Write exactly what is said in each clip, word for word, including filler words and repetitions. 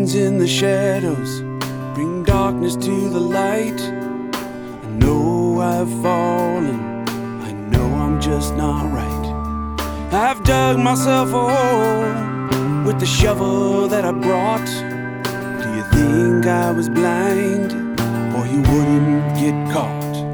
Demons in the shadows bring darkness to the light. I know I've fallen, I know I'm just not right. I've dug myself a hole with the shovel that I brought. Do you think I was blind, or you wouldn't get caught?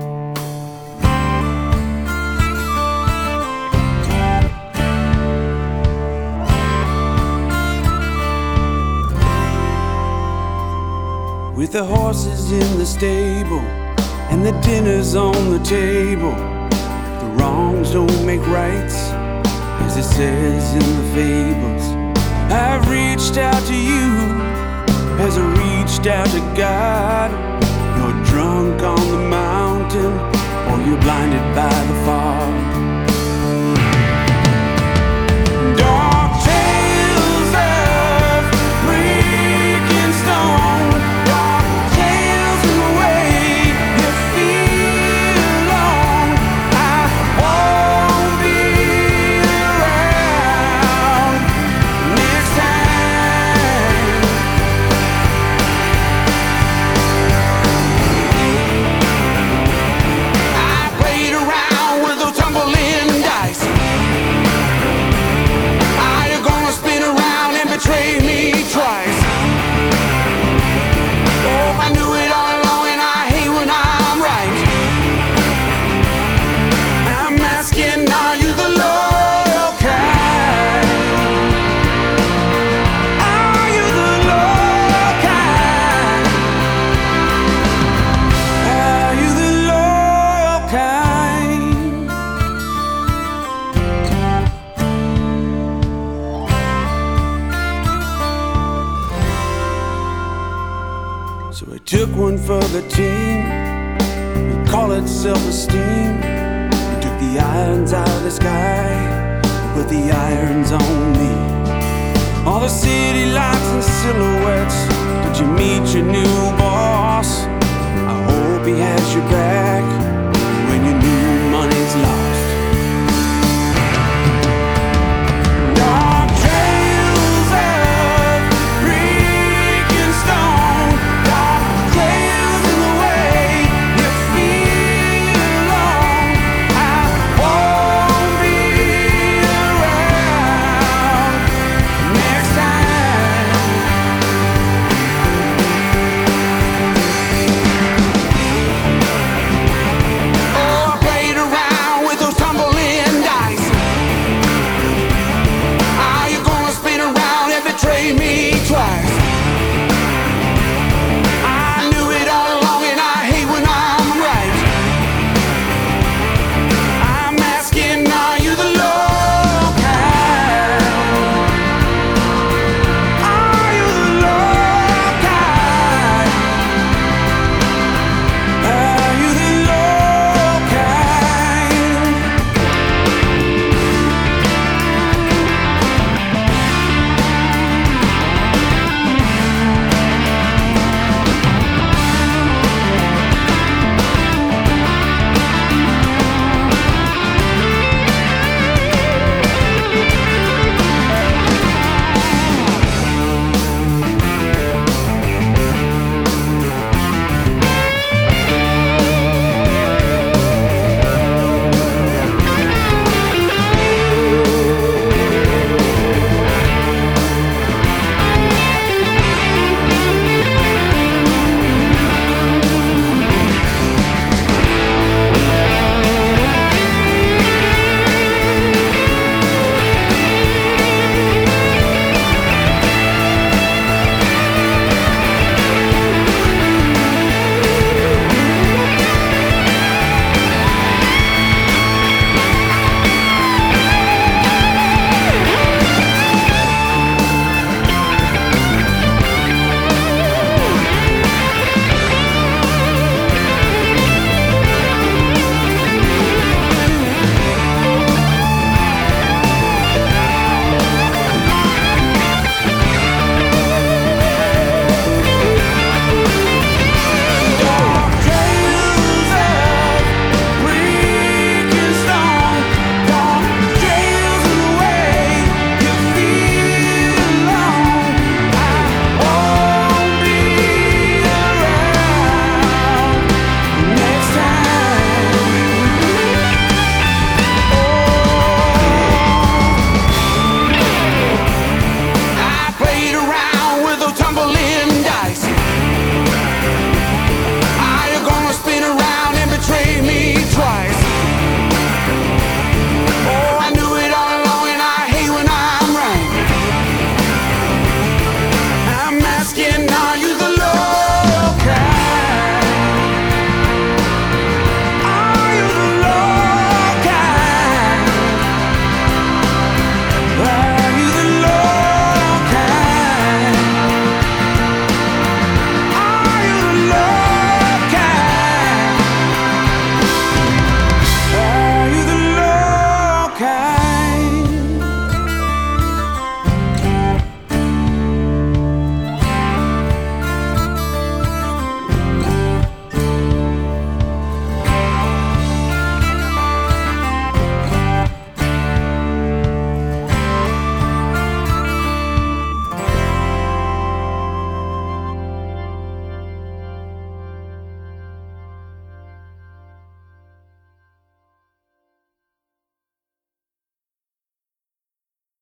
With the horses in the stable and the dinners on the table, the wrongs don't make rights, as it says in the fables. I've reached out to you as I reached out to God. You're drunk on the mountain, or you're blinded by the fog. Dark tales of breaking stone, dark tales in the way you feel alone. I won't be around next time. I played around with those tumbling dice. Are you gonna spin around and betray me twice? Oh, I knew it all along, and I hate when I'm right. I'm asking, are you the loyal kind? Are you the loyal kind? Are you the loyal kind? So I took one for the team, we call it self-esteem. We took the irons out of the sky, put the irons on me. All the city lights and silhouettes, did you meet your new boss? I hope he has your back when you knew